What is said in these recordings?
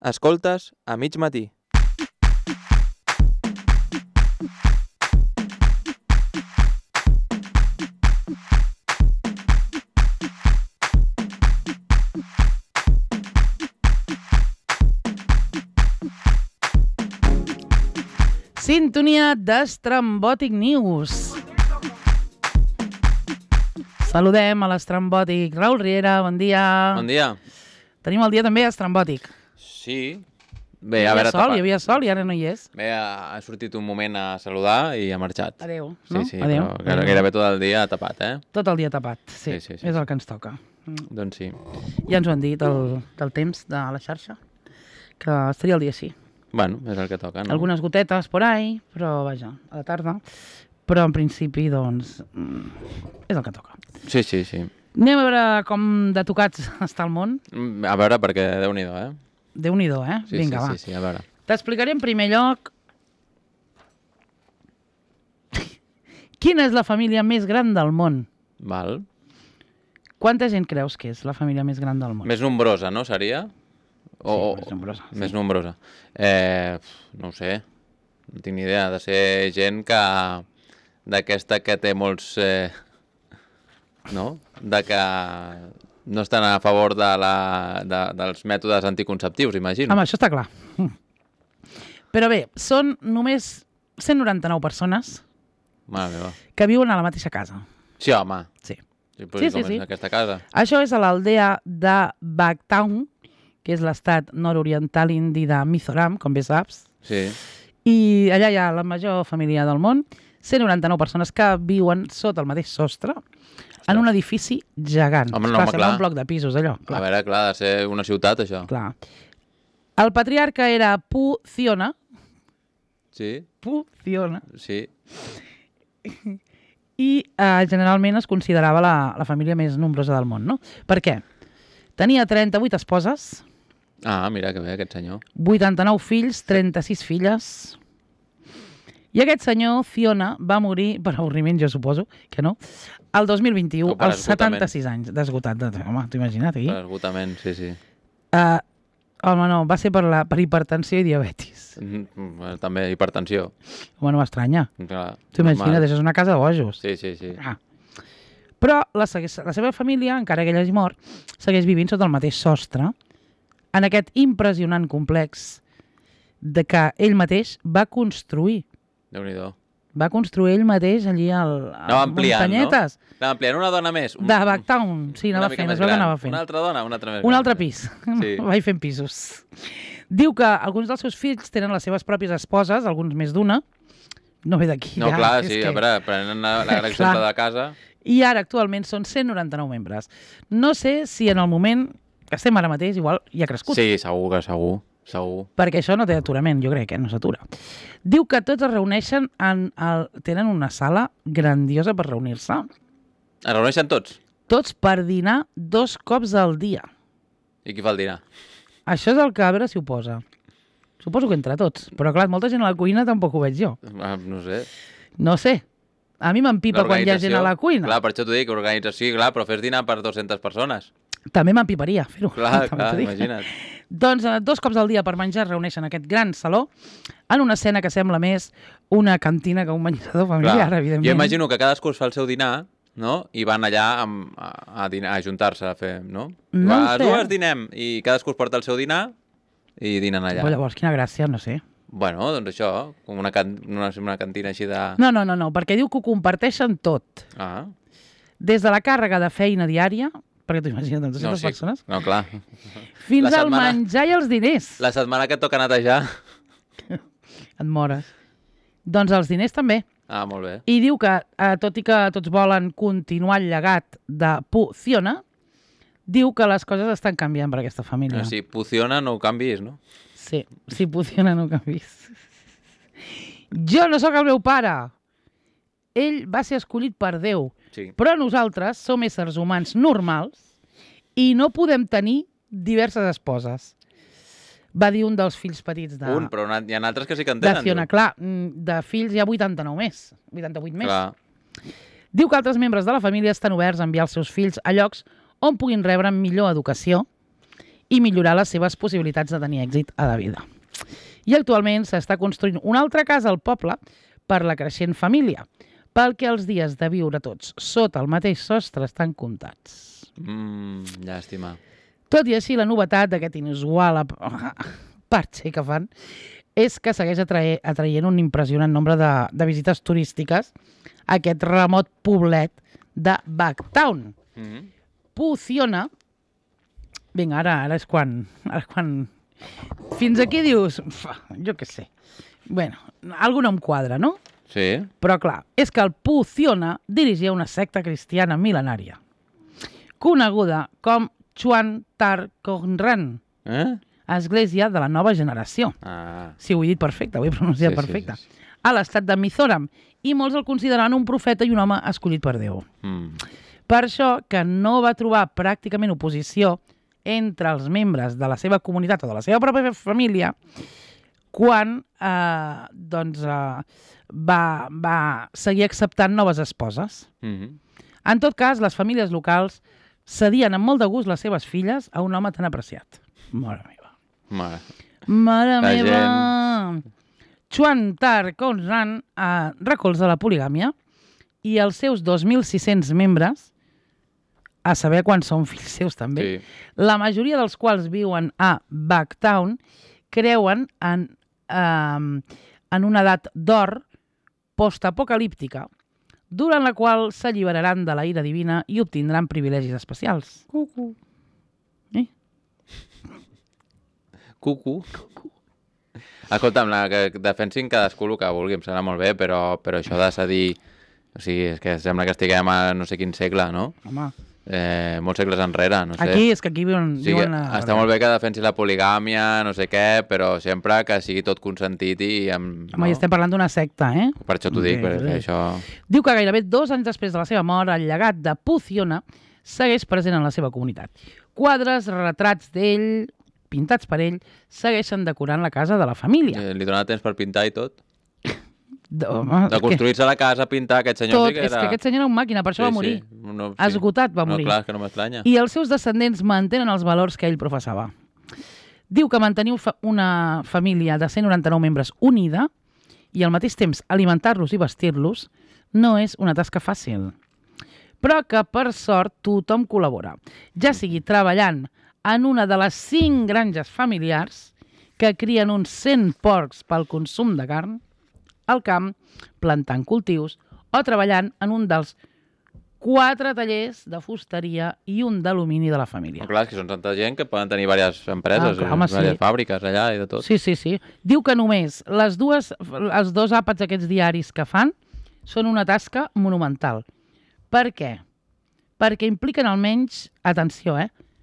Escoltes a mig matí. Sintonia d'Estrambòtic News. Saludem a l'Estrambòtic. Raül Riera, bon dia. Bon dia. Tenim el dia també estrambòtic. Sí. Bé, Hi a veure... havia sol i ara no hi és. Bé, ha sortit un moment a saludar i ha marxat. Adéu. No? Sí, Adéu. però gairebé tot el dia tapat, eh? Tot el dia tapat, sí. Sí. És el que ens toca. Doncs sí. Ja ens ho han dit del temps de la xarxa, que estaria el dia així. Bueno, és el que toca, no? Algunes gotetes por ahí, però vaja, a la tarda. Però en principi, doncs, és el que toca. Sí. Anem a veure com de tocats està el món. A veure, perquè Déu-n'hi-do, eh? Déu-n'hi-do, eh? Sí, Vinga, va. Sí, a veure. T'explicaré en primer lloc quina és la família més gran del món. Val. Quanta gent creus que és la família més gran del món? Més nombrosa, no, seria? Sí, més nombrosa. Sí. Més nombrosa. No ho sé. No tinc ni idea. Ha de ser gent que... d'aquesta que té molts... no? De que no estan a favor dels mètodes anticonceptius, imagino. Home, això està clar. Però bé, són només 199 persones Mare meva. que viuen a la mateixa casa. Sí, home. Sí. Sí. És aquesta casa? Això és a l'aldea de Bagtown, que és l'estat nord-oriental indi de Mizoram, com bé saps. Sí. I allà hi ha la major família del món, 199 persones que viuen sota el mateix sostre, en un edifici gegant. Home, no, Sembla un bloc de pisos, allò. Clar. A veure, clar, ha de ser una ciutat, això. Clar. El patriarca era Pu Thiona. Sí? Pu Thiona. Sí. I generalment es considerava la família més nombrosa del món, no? Per què? Tenia 38 esposes. Ah, mira que bé, aquest senyor. 89 fills, 36 filles. I aquest senyor, Thiona, va morir, per avorriment jo suposo, que no, el 2021, als 76 anys, d'esgotat. Home, t'ho imagina't aquí? Per esgotament, sí. Home, no, va ser per hipertensió i diabetis. També hipertensió. Home, no m'estranya. T'ho imagina't, això és una casa de bojos. Sí. Ah. Però la seva família, encara que ell hagi mort, segueix vivint sota el mateix sostre, en aquest impressionant complex de que ell mateix va construir. Déu-n'hi-do. Va construir ell mateix allí a Muntanyetes. No? Anava ampliant una dona més. De Bagtown, sí, anava fent, es veu que anava fent. Una altra dona, una altra més. Un altre pis. Sí. Vaig fent pisos. Diu que alguns dels seus fills tenen les seves pròpies esposes, alguns més d'una. No ve d'aquí. No, ja, clar, sí, a veure, prenen l'exemple de casa. I ara actualment són 199 membres. No sé si en el moment que estem ara mateix igual hi ha crescut. Sí, segur. Perquè això no té aturament, jo crec, no s'atura. Diu que tots es reuneixen, tenen una sala grandiosa per reunir-se. Es reuneixen tots? Tots per dinar 2 cops al dia. I qui fa el dinar? Això és el que a veure si ho posa. Suposo que entre tots, però clar, molta gent a la cuina tampoc ho veig jo. No sé. No sé. A mi m'empipa quan hi ha gent a la cuina. Clar, per això t'ho dic, organització, clar, però fes dinar per 200 persones. També m'empiparia fer-ho. Clar, imagina't. Doncs 2 cops al dia per menjar es reuneixen en aquest gran saló en una escena que sembla més una cantina que un menjador familiar, evidentment. Jo imagino que cadascú es fa el seu dinar, no? I van allà a ajuntar-se a fer, no? Les dues dinem i cadascú es porta el seu dinar i dinen allà. Però llavors, quina gràcia, no sé. Bueno, doncs això, com una cantina així de... No, perquè diu que ho comparteixen tot. Ah. Des de la càrrega de feina diària, perquè t'ho imagines, 200 persones? No, clar. Fins al menjar i els diners. La setmana que et toca netejar. Et mores. Doncs els diners també. Ah, molt bé. I diu que, tot i que tots volen continuar el llegat de Pu Thiona, diu que les coses estan canviant per aquesta família. Si Pu Thiona no ho canvis, no? Sí, si Pu Thiona no ho canvis. Jo no sóc el meu pare. Ell va ser escollit per Déu. Sí. Però nosaltres som éssers humans normals i no podem tenir diverses esposes. Va dir un dels fills petits de... Però hi ha altres que sí que en tenen. De Thiona, clar, de fills hi ha 89 més, 88 més. Clar. Diu que altres membres de la família estan oberts a enviar els seus fills a llocs on puguin rebre millor educació i millorar les seves possibilitats de tenir èxit a la vida. I actualment s'està construint una altra casa al poble per la creixent família, pel que els dies de viure tots sota el mateix sostre estan comptats. Llàstima. Tot i així, la novetat d'aquest inusual parche que fan és que segueix atraient un impressionant nombre de visites turístiques a aquest remot poblet de Bucktown. Puthiona. Vinga, ara és quan... Fins aquí dius... Jo què sé. Bueno, algú no em quadra, no? Sí. Però clar, és que el Puthiona dirigia una secta cristiana mil·lenària, coneguda com Chuan Tar Conran, església de la nova generació. Sí, ho he dit perfecte, ho he pronunciat perfecte. A l'estat de Mizoram, i molts el consideraven un profeta i un home escollit per Déu. Per això que no va trobar pràcticament oposició entre els membres de la seva comunitat o de la seva pròpia família quan va seguir acceptant noves esposes. En tot cas, les famílies locals cedien amb molt de gust les seves filles a un home tan apreciat. Mare meva. Mare meva! Chuan Tar Conran recolza la poligàmia i els seus 2.600 membres, a saber quan són fills seus també, la majoria dels quals viuen a Bucktown, creuen en una edat d'or postapocalíptica, durant la qual s'alliberaran de la ira divina i obtindran privilegis especials. Cucu. Cucu. Escolta'm, que defensin cadascú el que vulgui, em sembla molt bé, però això de cedir... O sigui, és que sembla que estiguem a no sé quin segle, no? Home. Molts segles enrere, no sé. Aquí viuen... Està molt bé que defensi la poligàmia, no sé què, però sempre que sigui tot consentit i... Home, i estem parlant d'una secta, eh? Per això t'ho dic, perquè això... Diu que gairebé 2 anys després de la seva mort, el llegat de Puthiona segueix present en la seva comunitat. Quadres, retrats d'ell, pintats per ell, segueixen decorant la casa de la família. Li dona temps per pintar i tot? De construir-se la casa, pintar, aquest senyor sí que era... És que aquest senyor era una màquina, per això va morir. Esgotat va morir. No, clar, és que no m'estranya. I els seus descendents mantenen els valors que ell professava. Diu que mantenir una família de 199 membres unida i al mateix temps alimentar-los i vestir-los no és una tasca fàcil. Però que, per sort, tothom col·labora. Ja sigui treballant en una de les 5 granges familiars que crien uns 100 porcs pel consum de carn, al camp, plantant cultius, o treballant en un dels 4 tallers de fusteria i un d'alumini de la família. Clar, és que són tanta gent que poden tenir diverses empreses, diverses fàbriques allà i de tot. Sí. Diu que només els 2 àpats aquests diaris que fan són una tasca monumental. Per què? Perquè impliquen almenys, atenció,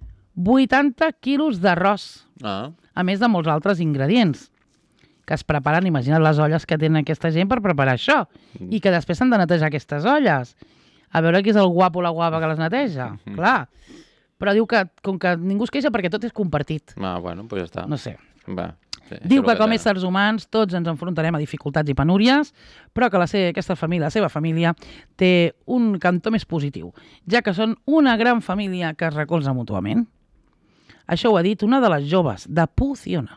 80 quilos d'arròs, a més de molts altres ingredients que es preparen, imagina't les olles que tenen aquesta gent per preparar això, i que després s'han de netejar aquestes olles. A veure qui és el guapo o la guapa que les neteja. Clar. Però diu que, com que ningú es queixa perquè tot és compartit. Bueno, doncs ja està. No sé. Diu que com a éssers humans tots ens enfrontarem a dificultats i penúries, però que aquesta família, la seva família, té un cantó més positiu, ja que són una gran família que es recolza mútuament. Això ho ha dit una de les joves de Puthiona.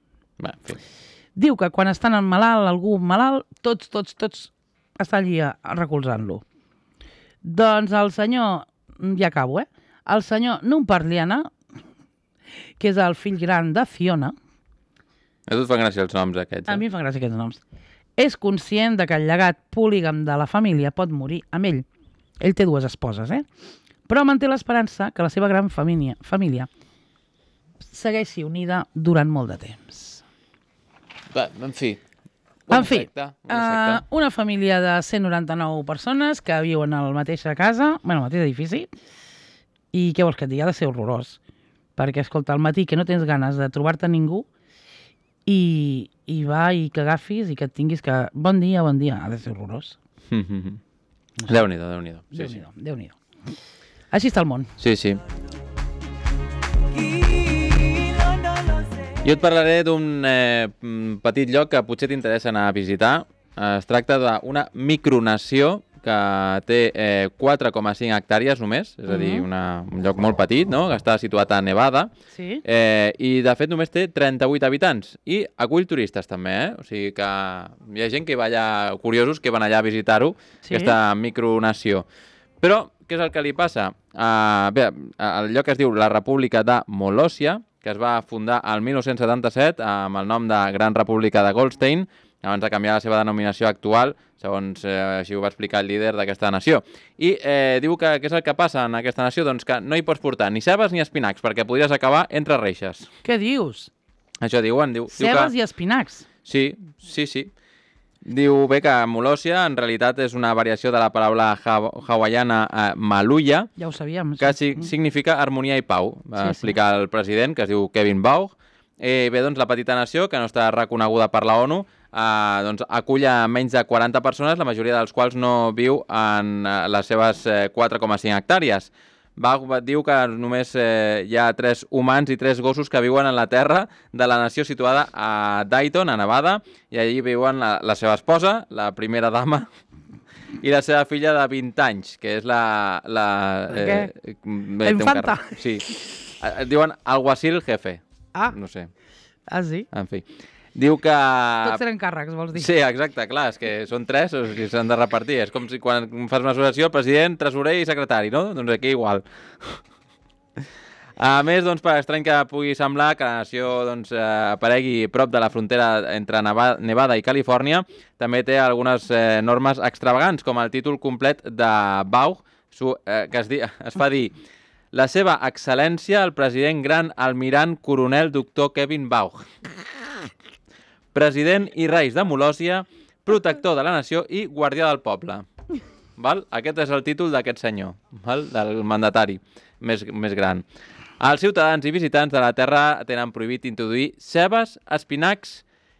Diu que quan estan en malalt, algú malalt, tots estan allí recolzant-lo. Doncs el senyor, ja acabo, el senyor Numparliana, que és el fill gran de Fiona... A tu et fan gràcia els noms aquests, A mi em fan gràcia aquests noms. És conscient que el llegat polígam de la família pot morir amb ell. Ell té 2 esposes, però manté l'esperança que la seva gran família segueixi unida durant molt de temps. En fi, una família de 199 persones que viuen a la mateixa casa, al mateix edifici, i què vols que et digui? Ha de ser horrorós. Perquè, escolta, al matí que no tens ganes de trobar-te ningú i va i que agafis i que et tinguis que... Bon dia, ha de ser horrorós. Déu-n'hi-do. Déu-n'hi-do. Així està el món. Sí. Jo et parlaré d'un petit lloc que potser t'interessa anar a visitar. Es tracta d'una micronació que té 4,5 hectàrees només, és a dir, un lloc molt petit, no? Que està situat a Nevada, Sí. I de fet només té 38 habitants i acull turistes també, O sigui que hi ha gent que va allà, curiosos, que van allà a visitar-ho, Sí. aquesta micronació. Però què és el que li passa? Bé, el lloc es diu la República de Molòsia, que es va fundar el 1977 amb el nom de Gran República de Goldstein, abans de canviar la seva denominació actual, segons així ho va explicar el líder d'aquesta nació. I diu que què és el que passa en aquesta nació? Doncs que no hi pots portar ni cebes ni espinacs, perquè podries acabar entre reixes. Què dius? Això diuen. Diu Cebes que... i espinacs. Sí. Diu bé que Molòsia en realitat és una variació de la paraula hawaiana maluya, Ja ho sabíem. que significa harmonia i pau, va explicar el president, que es diu Kevin Baugh. Bé, doncs la petita nació, que no està reconeguda per la ONU, doncs acull a menys de 40 persones, la majoria dels quals no viu en les seves 4,5 hectàrees. Baugh diu que només hi ha 3 humans i 3 gossos que viuen en la terra de la nació situada a Dayton, a Nevada, i allí viuen la seva esposa, la primera dama, i la seva filla de 20 anys, que és la infanta. Sí. Diuen alguacil jefe. Ah. No sé. Ah, sí? En fi. Diu que... Tots eren càrrecs, vols dir? Sí, exacte, clar, és que són 3, o sigui, s'han de repartir. És com si quan fas una associació, president, tresorer i secretari, no? Doncs aquí igual. A més, doncs, per estrany que pugui semblar que la nació doncs, aparegui prop de la frontera entre Nevada i Califòrnia, també té algunes normes extravagants, com el títol complet de Baugh, que es fa dir la seva excel·lència, el president gran almirant coronel doctor Kevin Baugh. President i reis de Molòsia, protector de la nació i guardià del poble. Val? Aquest és el títol d'aquest senyor, val? Del mandatari més gran. Els ciutadans i visitants de la terra tenen prohibit introduir cebes, espinacs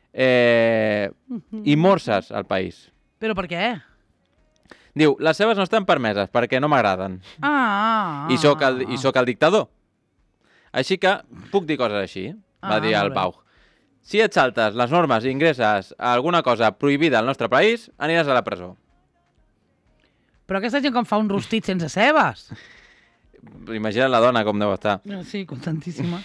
i morses al país. Però per què? Diu, les cebes no estan permeses perquè no m'agraden. I soc el dictador. Així que puc dir coses així, va dir el Baugh. Si et saltes les normes i ingresses a alguna cosa prohibida al nostre país, aniràs a la presó. Però aquesta gent com fa un rostit sense cebes? Imagina't la dona com deu estar. Sí, contentíssima.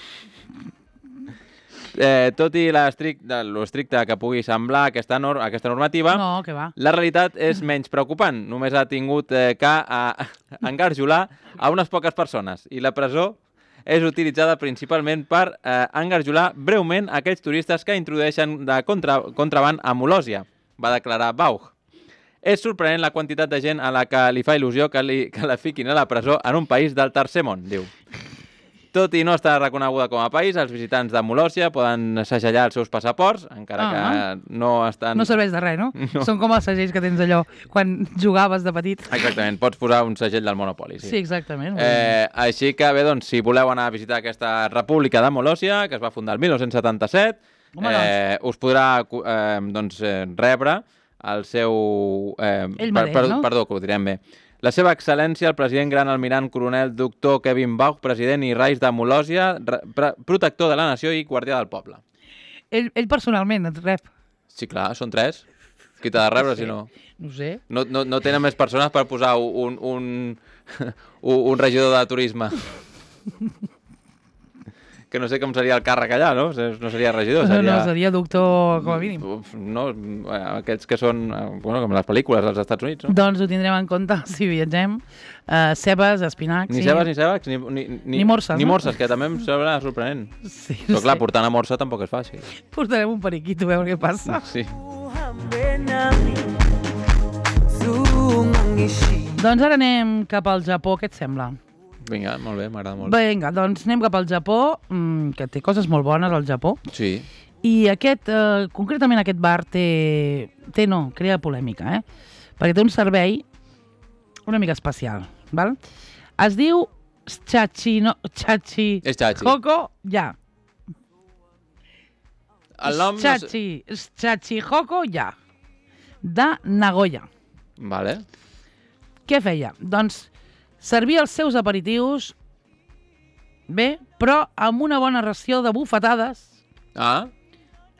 Tot i l'estricte que pugui semblar aquesta normativa, no, que va. La realitat és menys preocupant. Només ha tingut que engarjolar a unes poques persones. I la presó és utilitzada principalment per engarjolar breument aquells turistes que introdueixen de contraband a Molòsia, va declarar Baugh. És sorprenent la quantitat de gent a la que li fa il·lusió que la fiquin a la presó en un país del tercer món, diu. Tot i no estar reconeguda com a país, els visitants de Molòsia poden segellar els seus passaports, encara que no estan... No serveix de res, no? Són com els segells que tens allò quan jugaves de petit. Exactament, pots posar un segell del Monopoly. Sí, exactament. Així que bé, doncs, si voleu anar a visitar aquesta República de Molòsia, que es va fundar el 1977, us podrà rebre el seu... Ell mateix, no? Perdó, que ho direm bé. La seva excel·lència, el president gran almirant coronel doctor Kevin Baugh, president i reis de Molòsia, protector de la nació i guardià del poble. Ell personalment et rep. Sí, clar, són 3. Qui t'ha de rebre, si no? No sé. No tenen més persones per posar un regidor de turisme. Que no sé com seria el càrrec allà, no? No seria regidor, seria... No, seria doctor com a mínim. No, aquests que són, com les pel·lícules dels Estats Units, no? Doncs ho tindrem en compte si viatgem. Cebes, espinacs... Ni cebes, ni cebacs, ni morses, ni morses, que també em sembla sorprenent. Sí, però clar, portar una morsa tampoc és fàcil. Portarem un periquito a veure què passa. Sí. Doncs ara anem cap al Japó, què et sembla? Vinga, molt bé, m'agrada molt. Vinga, doncs anem cap al Japó, que té coses molt bones al Japó. Sí. I concretament aquest bar crea polèmica, perquè té un servei una mica especial, val? Es diu Chachi Hoko Ya. El nom... Chachi Hoko Ya, de Nagoya. Vale. Què feia? Doncs servia els seus aperitius bé, però amb una bona ració de bufetades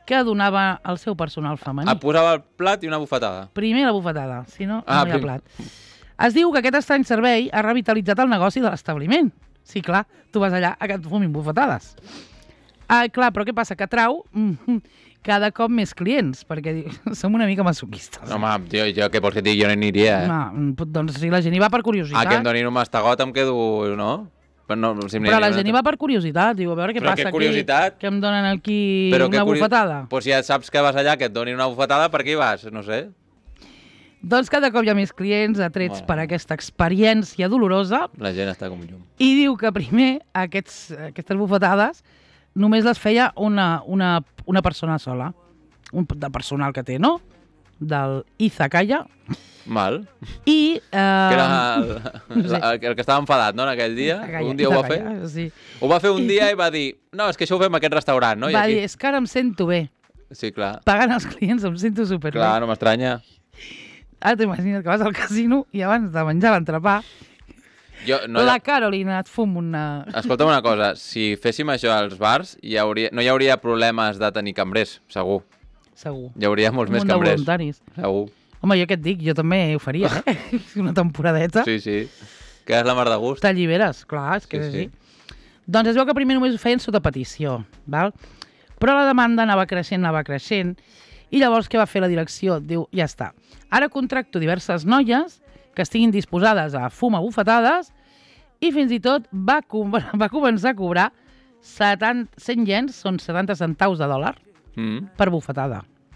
que donava al seu personal femení. Posava el plat i una bufetada. Primer la bufetada, si no, no hi ha plat. Es diu que aquest estrany servei ha revitalitzat el negoci de l'establiment. Sí, clar, tu vas allà a que et fumin bufetades. Clar, però què passa? Que atrau cada cop més clients, perquè som una mica masoquistes. Home, tio, jo què vols que et digui? Jo no aniria, Doncs si la gent hi va per curiositat. Que em donin un mastegot em quedo, no? Però la gent hi va per curiositat, diu, a veure què passa aquí, que em donen aquí una bufetada. Doncs si ja saps que vas allà, que et donin una bufetada, per què hi vas? No sé. Doncs cada cop hi ha més clients atrets per aquesta experiència dolorosa. La gent està com llum. I diu que primer aquestes bufetades només les feia una persona sola, de personal que té, no? Del Izakaya. Mal. I... que era el que estava enfadat, no?, en aquell dia. Un dia ho va fer. Sí. Ho va fer un dia i va dir, no, és que això ho fem a aquest restaurant, no? Va dir, és que ara em sento bé. Sí, clar. Pagant els clients em sento superbé. Clar, no m'estranya. Ara t'imagines que vas al casino i abans de menjar l'entrepà la Carolina et fum una... Escolta'm una cosa, si féssim això als bars no hi hauria problemes de tenir cambrers, segur. Segur. Hi hauria molts més cambrers. Voluntaris. Segur. Home, jo què et dic, jo també ho faria, una temporadeta. Sí, sí. Que és la mar de gust. T'alliberes, clar, és que és així. Doncs es veu que primer només ho feien sota petició, val? Però la demanda anava creixent, i llavors què va fer la direcció? Diu, ja està. Ara contracto diverses noies que estiguin disposades a fumar bufetades i fins i tot va començar a cobrar 100 iens, són 70 centaus de dòlar, per bufetada.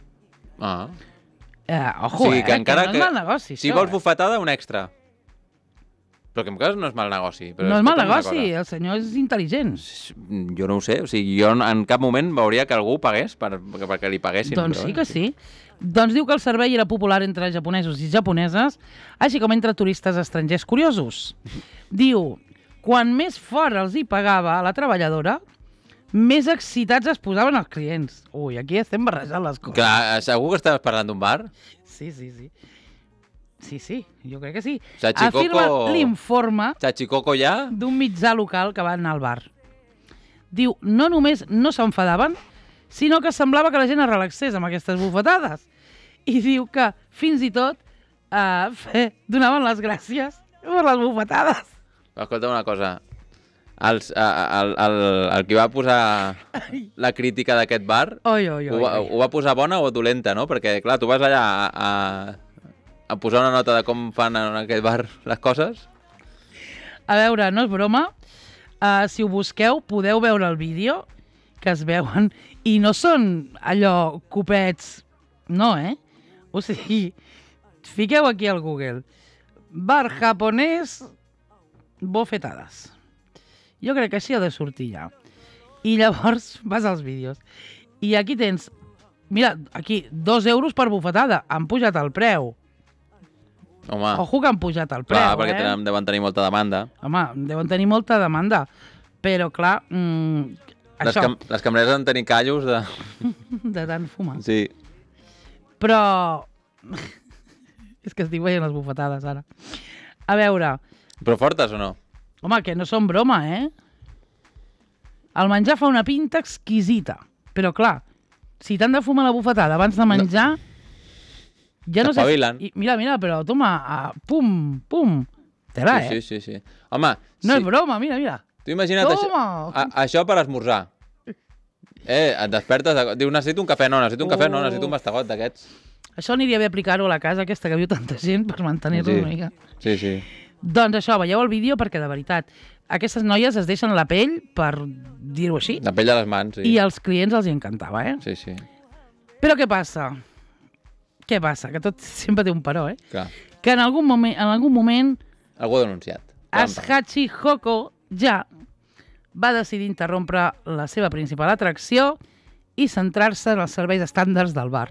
Ojo, que encara no és mal negoci, si vols bufetada, un extra. Però que en cas no és mal negoci. No és mal negoci, el senyor és intel·ligent. Jo no ho sé, o sigui, jo en cap moment veuria que algú pagués perquè li paguessin. Doncs sí que sí. Doncs diu que el servei era popular entre japonesos i japoneses, així com entre turistes estrangers curiosos. Diu, quan més fort els hi pagava a la treballadora, més excitats es posaven els clients. Ui, aquí estem barrejant les coses. Clar, segur que estaves parlant d'un bar? Sí. Sí, jo crec que sí. Chachikoko... Afirma l'informe Chachikoko ja? D'un mitjà local que va anar al bar. Diu, no només no s'enfadaven, sinó que semblava que la gent es relaxés amb aquestes bufetades. I diu que fins i tot donaven les gràcies per les bufetades. Escolta una cosa, el que va posar la crítica d'aquest bar ho va posar bona o dolenta, no? Perquè, clar, tu vas allà a posar una nota de com fan en aquest bar les coses. A veure, no és broma, si ho busqueu podeu veure el vídeo que es veuen i no són allò copets, no, O sigui, fiqueu aquí al Google, bar japonès bofetades. Jo crec que així ha de sortir ja. I llavors vas als vídeos. I aquí tens, mira, aquí, 2 euros per bufetada. Han pujat el preu. Home. Ojo que han pujat el preu, Clar, perquè deuen tenir molta demanda. Home, deuen tenir molta demanda. Però, clar, això... Les cambreres han de tenir callos de... de tant fumar. Sí. Però... és que estic veient les bufetades, ara. A veure... Però fortes o no? Home, que no són broma, El menjar fa una pinta exquisita. Però, clar, si t'han de fumar la bufetada abans de menjar... Ja no sé... Mira, però, toma, pum, pum. Tela, Sí. Home... No és broma, mira. Tu imagina't això per esmorzar. Et despertes, diu, necessito un cafè, no, necessito un mastegot d'aquests. Això aniria bé aplicar-ho a la casa aquesta que viu tanta gent per mantenir-lo una mica. Sí. Doncs això, veieu el vídeo perquè, de veritat, aquestes noies es deixen la pell, per dir-ho així. La pell de les mans, sí. I als clients els hi encantava, Sí. Però què passa? Que tot sempre té un però, Clar. Que en algun moment... Algú ha denunciat. Asahi Hoko ja va decidir interrompre la seva principal atracció i centrar-se en els serveis estàndards del bar.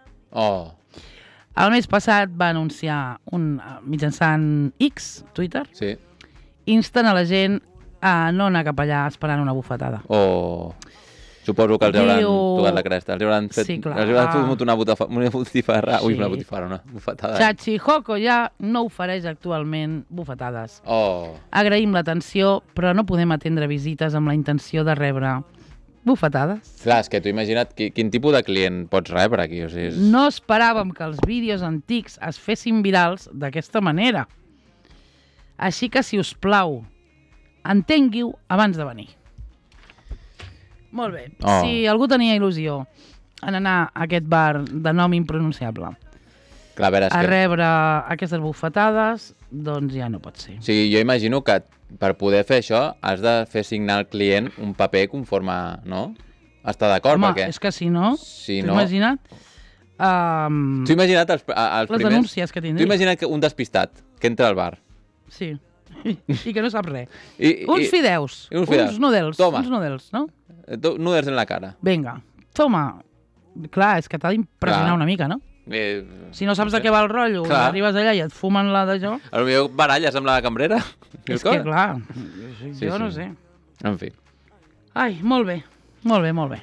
El mes passat va anunciar mitjançant X, Twitter, insten a la gent a no anar cap allà esperant una bufetada. Suposo que els hauran tocat la cresta. Els hauran fotut una botifarra. Ui, una botifarra, una bufetada. Chachihoko ja no ofereix actualment bufetades. Agraïm l'atenció, però no podem atendre visites amb la intenció de rebre bufetades. Clar, és que tu imagina't quin tipus de client pots rebre aquí. O sigui, No esperàvem que els vídeos antics es fessin virals d'aquesta manera. Així que, si us plau, entengui-ho abans de venir. Molt bé. Si algú tenia il·lusió en anar a aquest bar de nom impronunciable clar, a veure, a rebre aquestes bufetades, doncs ja no pot ser. O sigui, jo imagino que per poder fer això has de fer signar al client un paper conforme, no? Està d'acord? Home, perquè... és que si no, no... imagina't... Tu imagina't els les primers... denúncies que tindria. Tu imagina't un despistat que entra al bar. Sí, i que no sap res. Uns fideus, uns nudels, toma. Uns nudels, no? Nudels en la cara. Vinga, toma. Clar, és que t'ha d'impressionar una mica, no? Si no saps de què va el rotllo, arribes allà i et fumen la d'això... Potser baralles amb la cambrera. És que, clar, jo no sé. En fi. Ai, molt bé, molt bé, molt bé.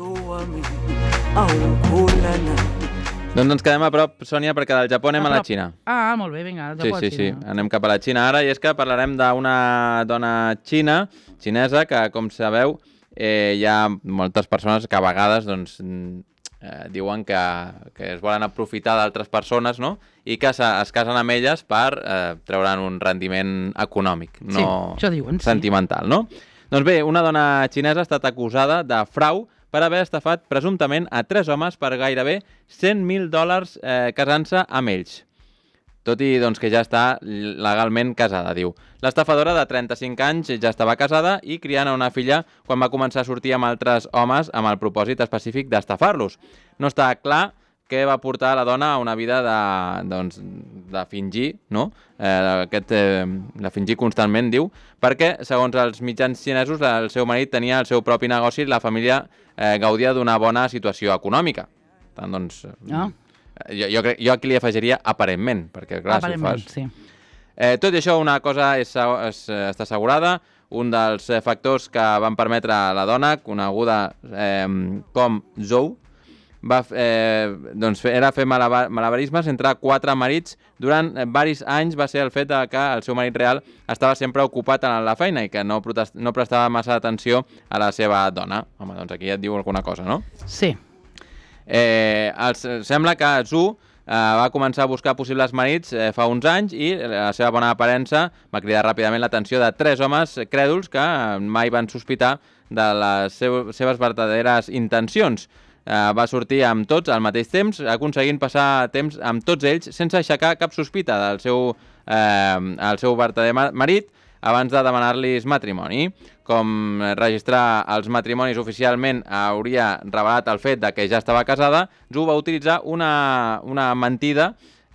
Doncs ens quedem a prop, Sònia, perquè del Japó anem a la Xina. Ah, molt bé, vinga, del Japó a la Xina. Sí, anem cap a la Xina ara, i és que parlarem d'una dona xinesa, que, com sabeu, hi ha moltes persones que a vegades doncs, diuen que es volen aprofitar d'altres persones, no? I que es casen amb elles per treure'n un rendiment econòmic, no sentimental, no? Doncs bé, una dona xinesa ha estat acusada de frau per haver estafat presumptament a 3 homes per gairebé $100.000 casant-se amb ells. Tot i doncs, que ja està legalment casada, diu. L'estafadora de 35 anys ja estava casada i criant a una filla quan va començar a sortir amb altres homes amb el propòsit específic d'estafar-los. No està clar què va portar la dona a una vida de fingir, no? De fingir constantment, diu, perquè, segons els mitjans xinesos, el seu marit tenia el seu propi negoci i la família gaudia d'una bona situació econòmica. Tant, doncs... Jo aquí li afegiria aparentment, perquè clar, aparentment, si ho fas... Sí. Tot i això, una cosa està assegurada, un dels factors que van permetre a la dona, coneguda com Zhou, era fer malabarismes entre 4 marits. Durant diversos anys va ser el fet que el seu marit real estava sempre ocupat en la feina i que no prestava massa atenció a la seva dona. Home, doncs aquí et diu alguna cosa, no? Sí. Sembla que Zhu va començar a buscar possibles marits fa uns anys i la seva bona aparença va cridar ràpidament l'atenció de 3 homes crèduls que mai van sospitar de les seves verdaderes intencions. Va sortir amb tots al mateix temps, aconseguint passar temps amb tots ells sense aixecar cap sospita del seu verdader marit abans de demanar-los matrimoni. Com registrar els matrimonis oficialment hauria revelat el fet de que ja estava casada, Zhu va utilitzar una mentida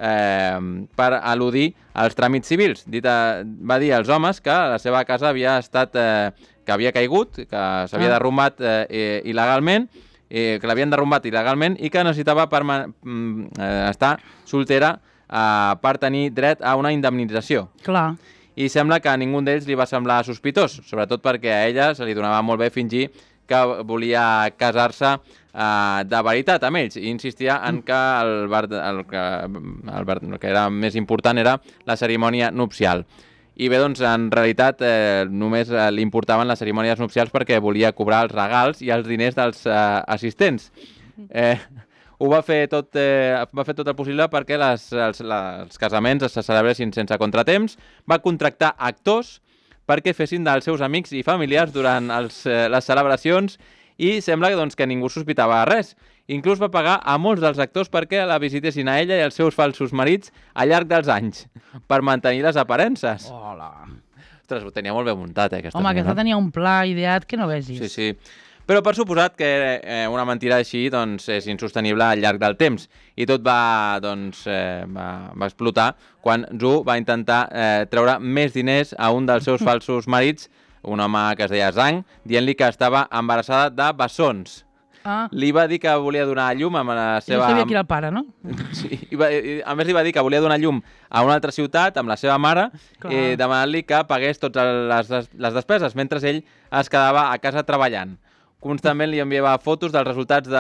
per eludir els tràmits civils. Va dir als homes que la seva casa que havia caigut, que s'havia derrumbat il·legalment, que l'havien derrumbat il·legalment i que necessitava estar soltera per tenir dret a una indemnització. Clar. I sembla que a ningú d'ells li va semblar sospitós, sobretot perquè a ella se li donava molt bé fingir que volia casar-se de veritat amb ells i insistia en que el que era més important era la cerimònia nupcial. I bé, doncs, en realitat només li importaven les cerimònies nupcials perquè volia cobrar els regals i els diners dels assistents. Va fer tot el possible perquè els casaments se celebressin sense contratemps, va contractar actors perquè fessin dels seus amics i familiars durant les celebracions i sembla que ningú sospitava res. Inclús va pagar a molts dels actors perquè la visitessin a ella i els seus falsos marits al llarg dels anys, per mantenir les aparences. Hola. Ostres, ho tenia molt ben muntat, aquesta Home, aquesta tenia un pla ideat que no vegis. Sí. Però per suposat que una mentida així és insostenible al llarg del temps. I tot va explotar quan Zhu va intentar treure més diners a un dels seus falsos marits, un home que es deia Zhang, dient-li que estava embarassada de bessons. Li va dir que volia donar llum amb la seva... I no sabia qui era el pare, no? Sí, a més li va dir que volia donar llum a una altra ciutat amb la seva mare i demanant-li que pagués totes les despeses mentre ell es quedava a casa treballant. Constantment li enviava fotos dels resultats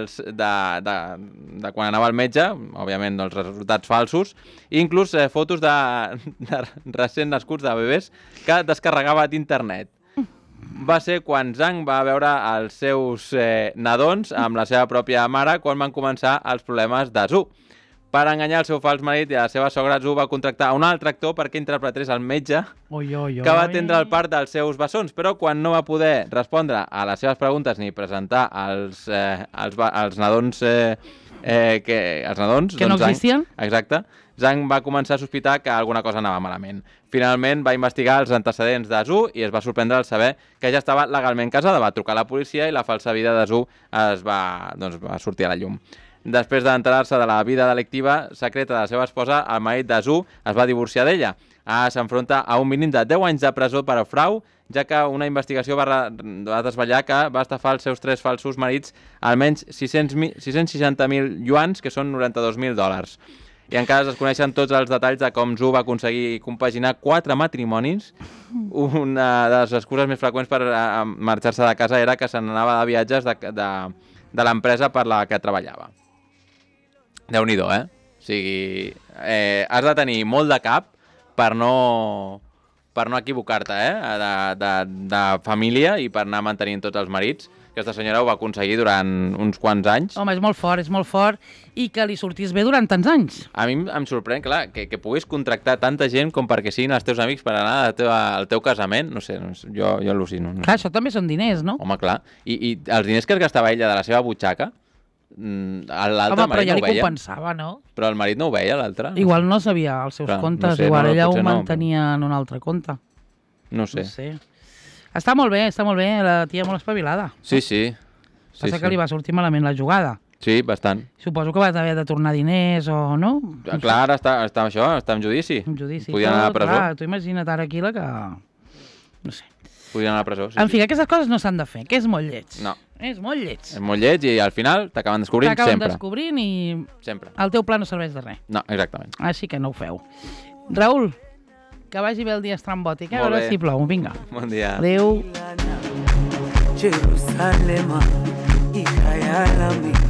de quan anava al metge, òbviament dels resultats falsos, i inclús fotos de recent nascuts de bebès que descarregava d'internet. va ser quan Zhang va veure els seus nadons amb la seva pròpia mare quan van començar els problemes de Zhu. Per enganyar el seu fals marit i a la seva sogra, Zhu va contractar un altre actor perquè interpretés el metge que va atendre el part dels seus bessons, però quan no va poder respondre a les seves preguntes ni presentar els nadons que no existien. Exacte. Zhang va començar a sospitar que alguna cosa anava malament. Finalment va investigar els antecedents de Zhu i es va sorprendre al saber que ja estava legalment casada. Va trucar a la policia i la falsa vida de Zhu va sortir a la llum. Després d'enterar-se de la vida delictiva secreta de la seva esposa, el marit de Zhu es va divorciar d'ella. S'enfronta a un mínim de 10 anys de presó per frau, ja que una investigació va desvetllar que va estafar els seus 3 falsos marits almenys 660.000 yuans, que són $92.000. I encara es desconeixen tots els detalls de com Zhu va aconseguir compaginar 4 matrimonis. Una de les excuses més freqüents per marxar-se de casa era que se n'anava de viatges de l'empresa per la que treballava. Déu-n'hi-do, O sigui, has de tenir molt de cap per no equivocar-te, de família i per anar mantenint tots els marits. Aquesta senyora ho va aconseguir durant uns quants anys. Home, és molt fort, i que li sortís bé durant tants anys. A mi em sorprèn, clar, que puguis contractar tanta gent com perquè siguin els teus amics per anar al teu casament. No sé, jo al·lucino. Clar, això també són diners, no? Home, clar. I els diners que es gastava ella de la seva butxaca, l'altre marit no ho veia. Home, però ja li compensava, no? Però el marit no ho veia, l'altre. Igual no sabia els seus comptes, no sé, igual ella ho mantenia en un altre compte. No sé. Està molt bé, la tia molt espavilada. Sí. Passa que li va sortir malament la jugada. Sí, bastant. Suposo que va haver de tornar diners o no? Clar, ara està en judici. En judici. Podia anar a la presó. Clar, tu imagina't ara aquí la que... No sé. Podia anar a la presó, sí. En fi, aquestes coses no s'han de fer, que és molt lleig. No. És molt lleig. És molt lleig i al final t'acaben descobrint sempre. T'acaben descobrint i... Sempre. El teu pla no serveix de res. No, exactament. Així que no ho feu. Raül, que vagi bé el dia estrambòtic, a veure si plou. Vinga. Bon dia. Adéu. Jerusalema, hija ya